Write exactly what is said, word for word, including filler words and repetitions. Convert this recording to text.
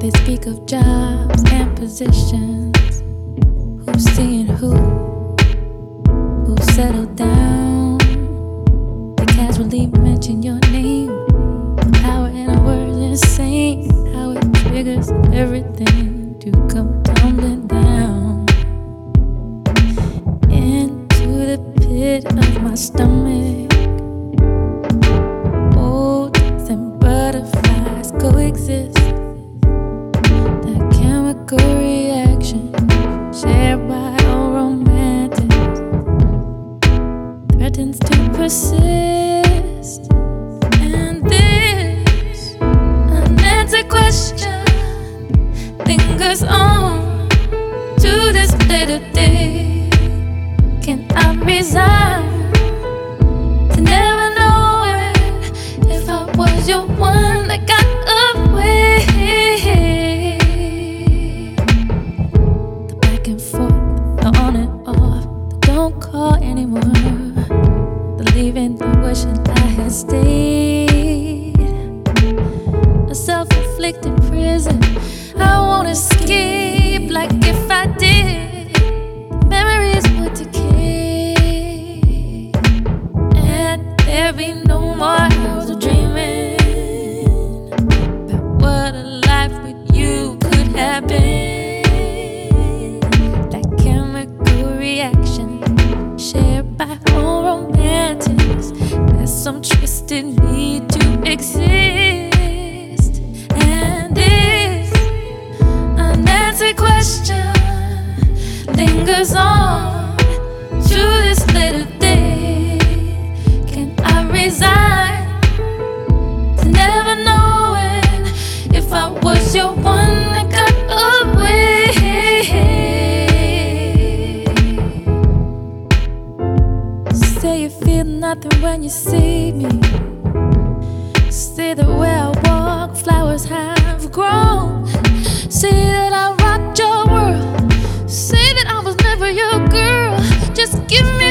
They speak of jobs and positions. Who's seeing who? Who settled down? They casually mention your name. The power in a word is insane. How it triggers everything to come tumbling down into the pit of my stomach. Oats and butterflies coexist. That chemical reaction shared by all romantics threatens to persist. And this unanswered question lingers on to this later day. Can I resign to never knowing if I was your one that got away? The back and forth, the on and off, the don't call anymore, the leaving, the wishing I had stayed. A self-inflicted prison I won't escape. Like if I did, memories would decay, and there'd be no more hours of dreaming about what a life with you could have been. That chemical reaction shared by all romantics has some twisted need to exist. And this unanswered question lingers on to this later day. Can I resign to never knowing if I was your one that got away? Say you feel nothing when you see me. Say that where I walk, flowers have grown. Say that I rocked your world. Say that I was never your girl. Just give me